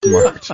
smart.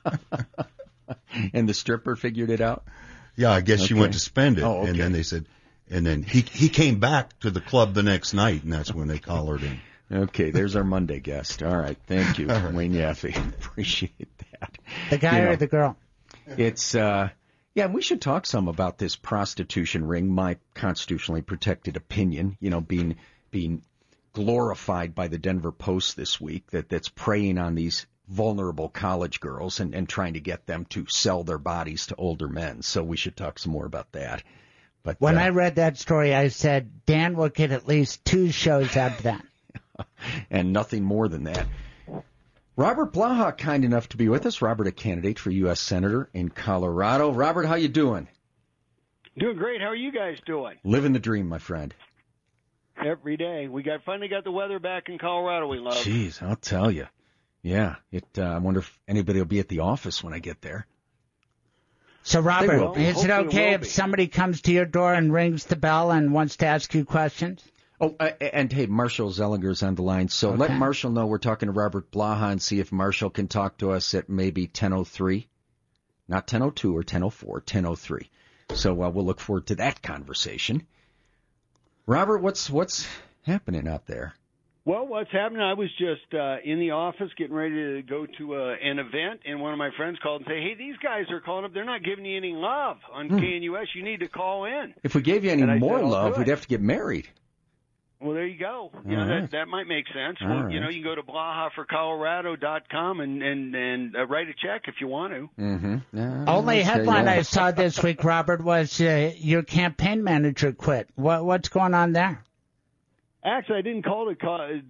And the stripper figured it out? Yeah, I guess she Okay. went to spend it, Oh, okay. and then they said, and then he came back to the club the next night, and that's when they collared him. Okay, there's our Monday guest. All right, thank you, Wayne Yaffe. Appreciate that. The guy or the girl? It's, we should talk some about this prostitution ring, my constitutionally protected opinion, being glorified by the Denver Post this week, that's preying on these vulnerable college girls and trying to get them to sell their bodies to older men. So we should talk some more about that. But when I read that story, I said, Dan will get at least 2 shows out of that. And nothing more than that. Robert Blaha, kind enough to be with us. Robert, a candidate for U.S. Senator in Colorado. Robert, how you doing? Doing great. How are you guys doing? Living the dream, my friend. Every day. We finally got the weather back in Colorado we love. Jeez, I'll tell you. Yeah, I wonder if anybody will be at the office when I get there. So, Robert, is it okay if be. somebody comes to your door and rings the bell and wants to ask you questions? Oh, and hey, Marshall Zellinger's on the line, so let Marshall know we're talking to Robert Blaha and see if Marshall can talk to us at maybe 10:03, not 10:02 or 10:04, 10:03. So we'll look forward to that conversation. Robert, what's happening out there? Well, what's happening, I was just in the office getting ready to go to an event, and one of my friends called and said, hey, these guys are calling up. They're not giving you any love on KNUS. You need to call in. If we gave you any more love, we'd have to get married. Well, there you go. That might make sense. All Well, right. you can go to blahaforcolorado.com and write a check if you want to. Mm-hmm. Only headline I saw this week, Robert, was your campaign manager quit. What's going on there? Actually, I didn't call to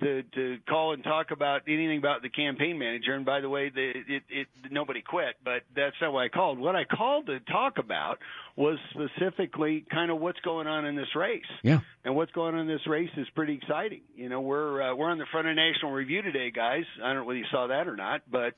call and talk about anything about the campaign manager. And by the way, nobody quit, but that's not what I called. What I called to talk about was specifically kind of what's going on in this race. Yeah. And what's going on in this race is pretty exciting. We're on the front of National Review today, guys. I don't know whether you saw that or not, but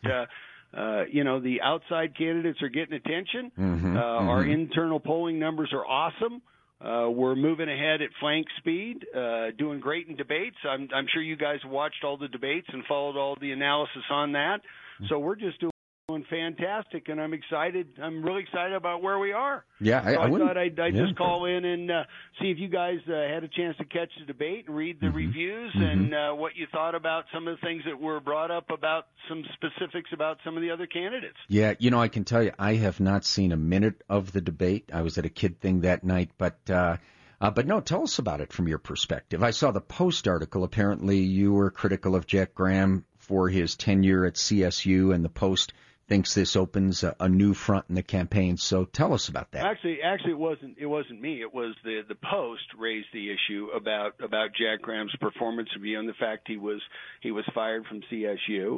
the outside candidates are getting attention. Our internal polling numbers are awesome. We're moving ahead at flank speed, doing great in debates. I'm sure you guys watched all the debates and followed all the analysis on that. So we're just doing fantastic, and I'm excited. I'm really excited about where we are. Yeah, I thought I'd yeah. just call in and see if you guys had a chance to catch the debate and read the reviews and what you thought about some of the things that were brought up about some specifics about some of the other candidates. Yeah, I can tell you, I have not seen a minute of the debate. I was at a kid thing that night, but no, tell us about it from your perspective. I saw the Post article. Apparently, you were critical of Jack Graham for his tenure at CSU, and the Post thinks this opens a new front in the campaign. So tell us about that. Actually, it wasn't me. It was the Post raised the issue about Jack Graham's performance review and the fact he was fired from CSU,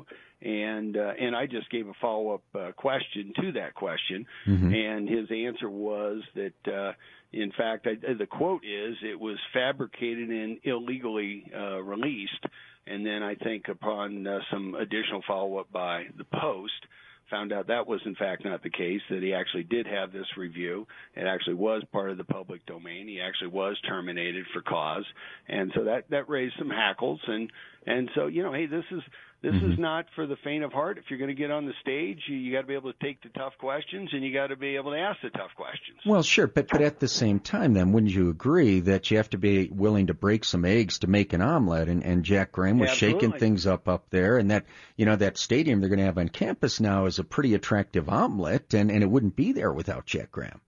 and I just gave a follow up question to that question, and his answer was that in fact the quote is it was fabricated and illegally released, and then I think upon some additional follow up by the Post, found out that was in fact not the case, that he actually did have this review. It actually was part of the public domain. He actually was terminated for cause. And so that raised some hackles. And so, hey, this is not for the faint of heart. If you're going to get on the stage, you got to be able to take the tough questions, and you got to be able to ask the tough questions. Well, sure, but at the same time, then, wouldn't you agree that you have to be willing to break some eggs to make an omelet? And Jack Graham was shaking things up there, and that that stadium they're going to have on campus now is a pretty attractive omelet, and it wouldn't be there without Jack Graham.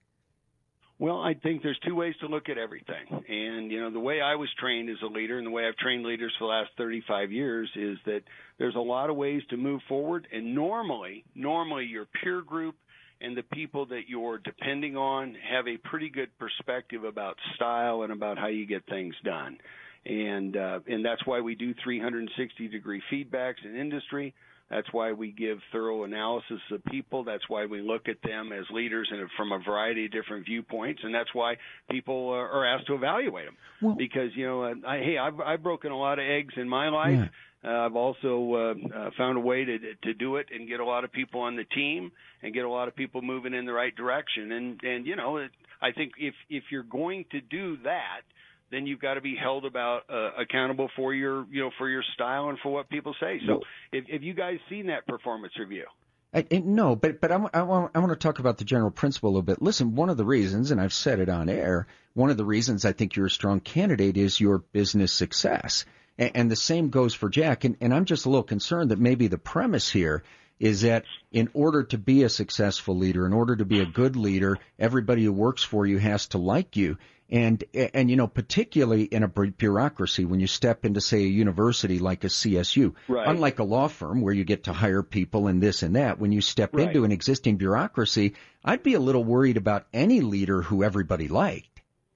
Well, I think there's two ways to look at everything. And, the way I was trained as a leader and the way I've trained leaders for the last 35 years is that there's a lot of ways to move forward. And normally your peer group and the people that you're depending on have a pretty good perspective about style and about how you get things done. And that's why we do 360-degree feedbacks in industry. That's why we give thorough analysis of people. That's why we look at them as leaders and from a variety of different viewpoints, and that's why people are asked to evaluate them. Well, because I've broken a lot of eggs in my life. Yeah. I've also found a way to do it and get a lot of people on the team and get a lot of people moving in the right direction. And I think if you're going to do that, then you've got to be held accountable for your style and for what people say. So, if you guys seen that performance review? No, but I want to talk about the general principle a little bit. Listen, one of the reasons, and I've said it on air, one of the reasons I think you're a strong candidate is your business success. And the same goes for Jack. And I'm just a little concerned that maybe the premise here is that in order to be a successful leader, in order to be a good leader, everybody who works for you has to like you. And particularly in a bureaucracy, when you step into, say, a university like a CSU, right. Unlike a law firm where you get to hire people and this and that, when you step into an existing bureaucracy, I'd be a little worried about any leader who everybody liked.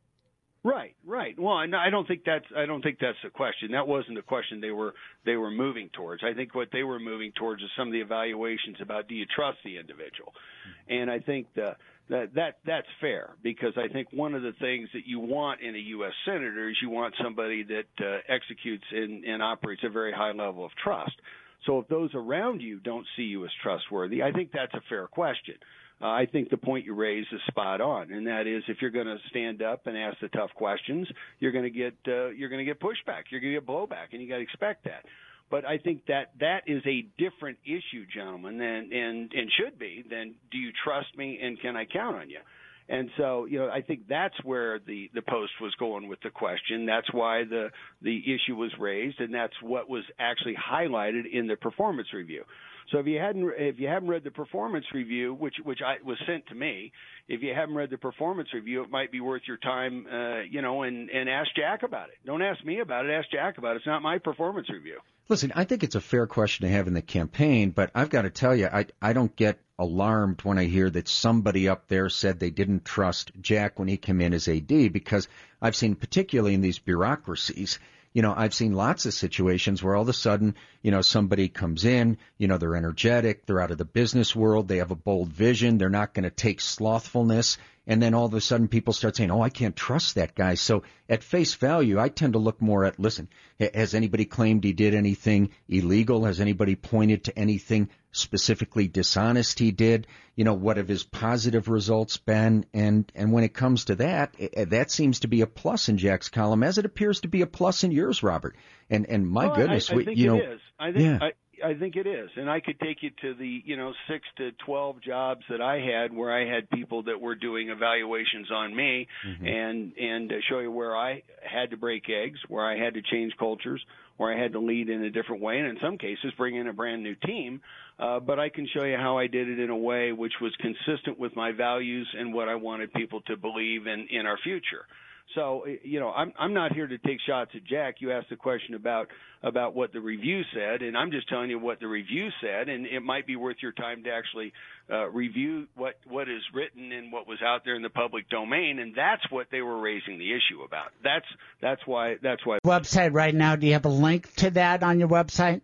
Right. Well, I don't think that's the question. That wasn't the question they were moving towards. I think what they were moving towards is some of the evaluations about, do you trust the individual? And I think that's fair, because I think one of the things that you want in a U.S. senator is you want somebody that executes and operates a very high level of trust. So if those around you don't see you as trustworthy, I think that's a fair question. I think the point you raised is spot on, and that is, if you're going to stand up and ask the tough questions, you're going to get pushback, you're going to get blowback, and you got to expect that. But I think that is a different issue, gentlemen, and should be, than, do you trust me and can I count on you? And so, I think that's where the Post was going with the question. That's why the issue was raised, and that's what was actually highlighted in the performance review. So if you haven't read the performance review, which was sent to me, if you haven't read the performance review, it might be worth your time, and ask Jack about it. Don't ask me about it. Ask Jack about it. It's not my performance review. Listen, I think it's a fair question to have in the campaign, but I've got to tell you, I don't get alarmed when I hear that somebody up there said they didn't trust Jack when he came in as AD, because I've seen, particularly in these bureaucracies, I've seen lots of situations where all of a sudden, somebody comes in, they're energetic, they're out of the business world, they have a bold vision, they're not going to take slothfulness, and then all of a sudden people start saying, I can't trust that guy. So at face value, I tend to look more at, listen, has anybody claimed he did anything illegal? Has anybody pointed to anything specifically dishonest he did? What have his positive results been? And when it comes to that, that seems to be a plus in Jack's column, as it appears to be a plus in yours, Robert. And my goodness, I think it is. I think it is, and I could take you to the 6 to 12 jobs that I had, where I had people that were doing evaluations on me, and show you where I had to break eggs, where I had to change cultures, where I had to lead in a different way, and in some cases bring in a brand new team. But I can show you how I did it in a way which was consistent with my values and what I wanted people to believe in our future. So, I'm not here to take shots at Jack. You asked a question about what the review said, and I'm just telling you what the review said, and it might be worth your time to actually review what is written and what was out there in the public domain, and that's what they were raising the issue about. That's why. Website right now, do you have a link to that on your website?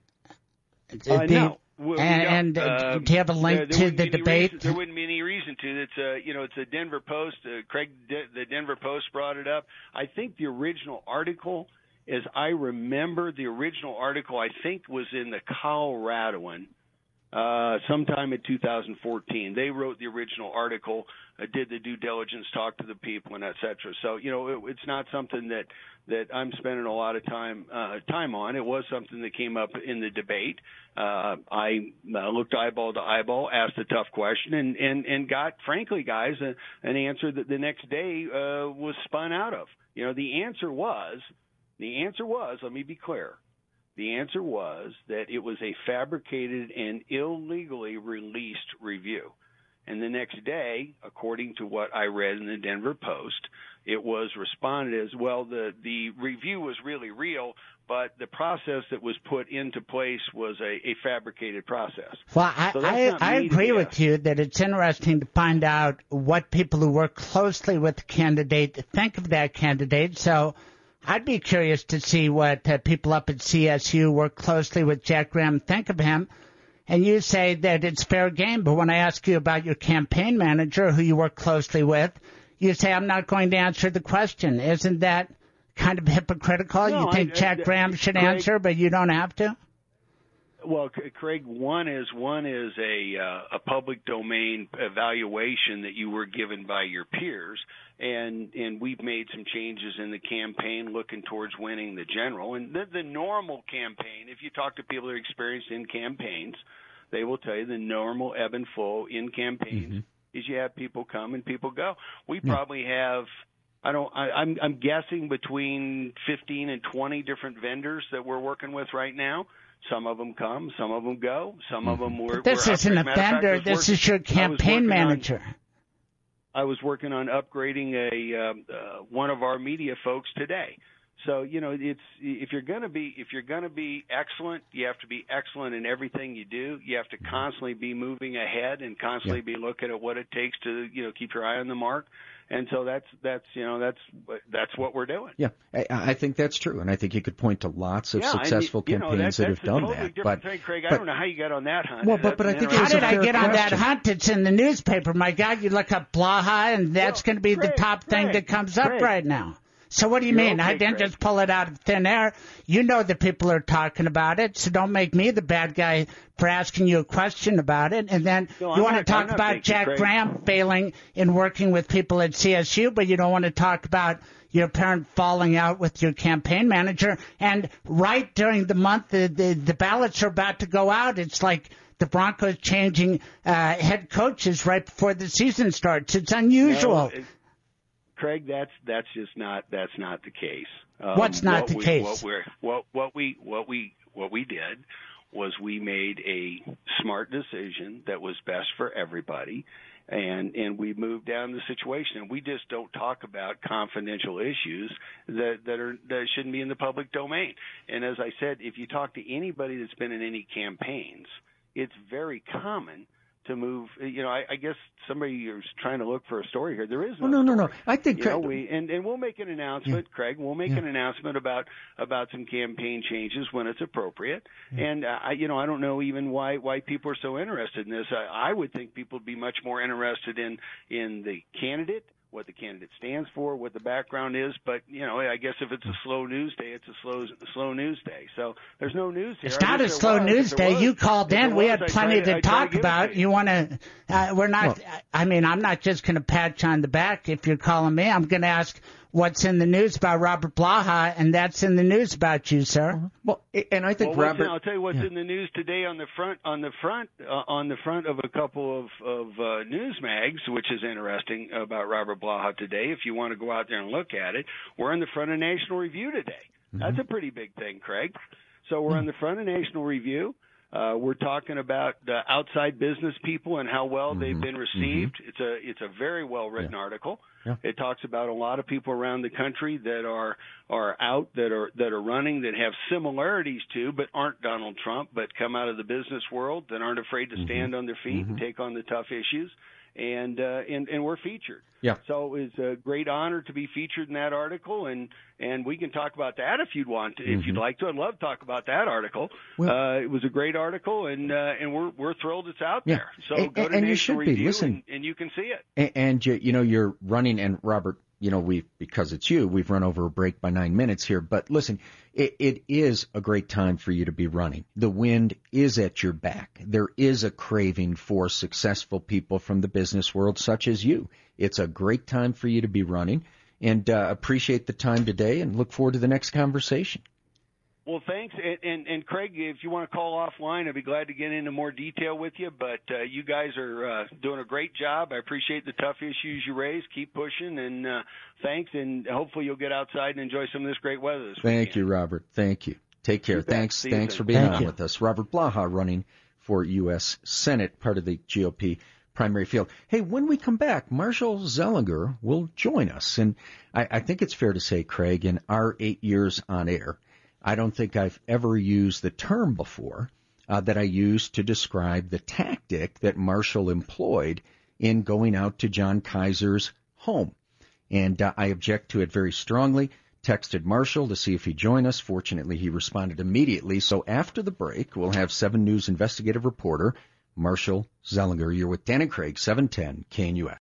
No. Do you have a link to the debate? There wouldn't be any reason to. It's a Denver Post. Craig, the Denver Post brought it up. I think the original article, as I remember, I think was in the Coloradoan, sometime in 2014. They wrote the original article, did the due diligence, talked to the people, and et cetera. So, it's not something that I'm spending a lot of time on. It was something that came up in the debate. I looked eyeball to eyeball, asked a tough question, and got, frankly, guys, an answer that the next day was spun out of. The answer was, let me be clear, the answer was that it was a fabricated and illegally released review. And the next day, according to what I read in the Denver Post, it was responded as, well, the review was really real, but the process that was put into place was a fabricated process. Well, I agree with you that it's interesting to find out what people who work closely with the candidate think of that candidate. So I'd be curious to see what people up at CSU work closely with Jack Graham think of him. And you say that it's fair game, but when I ask you about your campaign manager, who you work closely with, you say, I'm not going to answer the question. Isn't that kind of hypocritical? No, you think Jack Graham should answer, but you don't have to? Well, Craig, one is a public domain evaluation that you were given by your peers, and we've made some changes in the campaign looking towards winning the general. And the normal campaign, if you talk to people that are experienced in campaigns, they will tell you the normal ebb and flow in campaigns is you have people come and people go. We probably have, I'm guessing between 15 and 20 different vendors that we're working with right now. Some of them come, some of them go, some of them were. This isn't a vendor. This is your campaign manager. I was working on upgrading one of our media folks today. So it's if you're going to be excellent, you have to be excellent in everything you do. You have to constantly be moving ahead and constantly be looking at what it takes to keep your eye on the mark. And so that's what we're doing. Yeah, I think that's true, and I think you could point to lots of successful campaigns that have done totally that. But thing, Craig, I don't know how you got on that hunt. Well, but I think how did I get on that hunt? It's in the newspaper. My God, you look up Blaha, and that's going to be the top thing that comes up right now. So what do you mean? Okay, I didn't Craig. just pull it out of thin air. You know the people are talking about it, so don't make me the bad guy for asking you a question about it. And then you want to talk about Jack Graham failing in working with people at CSU, but you don't want to talk about your apparent falling out with your campaign manager. And right during the month the ballots are about to go out, it's like the Broncos changing head coaches right before the season starts. It's unusual. No, Craig, that's just not the case. What's not the case? What we did was we made a smart decision that was best for everybody, and we moved down the situation. And we just don't talk about confidential issues that shouldn't be in the public domain. And as I said, if you talk to anybody that's been in any campaigns, it's very common to move. I guess somebody is trying to look for a story here. There is no. I think and we'll make an announcement, Craig. We'll make an announcement about some campaign changes when it's appropriate. And I don't know even why people are so interested in this. I would think people would be much more interested in the candidate, what the candidate stands for, what the background is. But I guess if it's a slow news day, it's a slow news day. So there's no news here. It's not a slow news day. You called in. We had plenty to talk about. You want to? We're not. I mean, I'm not just going to pat you on the back if you're calling me. I'm going to ask what's in the news about Robert Blaha, and that's in the news about you, sir. Well, and I think Robert. I'll tell you what's in the news today on the front of a couple of news mags, which is interesting about Robert Blaha today. If you want to go out there and look at it, we're in the front of National Review today. That's a pretty big thing, Craig. So we're in the front of National Review. We're talking about outside business people and how well they've been received. It's a very well written article. Yeah. It talks about a lot of people around the country that are out, that are running, that have similarities to, but aren't Donald Trump, but come out of the business world, that aren't afraid to stand on their feet and take on the tough issues. And we're featured. Yeah. So it's a great honor to be featured in that article, and we can talk about that if you'd want to, if you'd like to. I'd love to talk about that article. Well, it was a great article, and we're thrilled it's out there. So go to National Review, and you can see it. And you're running, and Robert, because it's you, we've run over a break by 9 minutes here. But listen, it is a great time for you to be running. The wind is at your back. There is a craving for successful people from the business world, such as you. It's a great time for you to be running, and appreciate the time today, and look forward to the next conversation. Well, thanks. And Craig, if you want to call offline, I'd be glad to get into more detail with you. But you guys are doing a great job. I appreciate the tough issues you raise. Keep pushing, and thanks. And hopefully you'll get outside and enjoy some of this great weather this weekend. Thank you, Robert. Thank you. Take care. Thanks for being on with us. Robert Blaha, running for U.S. Senate, part of the GOP primary field. Hey, when we come back, Marshall Zelinger will join us. And I think it's fair to say, Craig, in our 8 years on air, I don't think I've ever used the term before that I used to describe the tactic that Marshall employed in going out to John Kaiser's home. And I object to it very strongly. Texted Marshall to see if he'd join us. Fortunately, he responded immediately. So after the break, we'll have 7 News investigative reporter Marshall Zelinger. You're with Dan and Craig, 710 KNUS.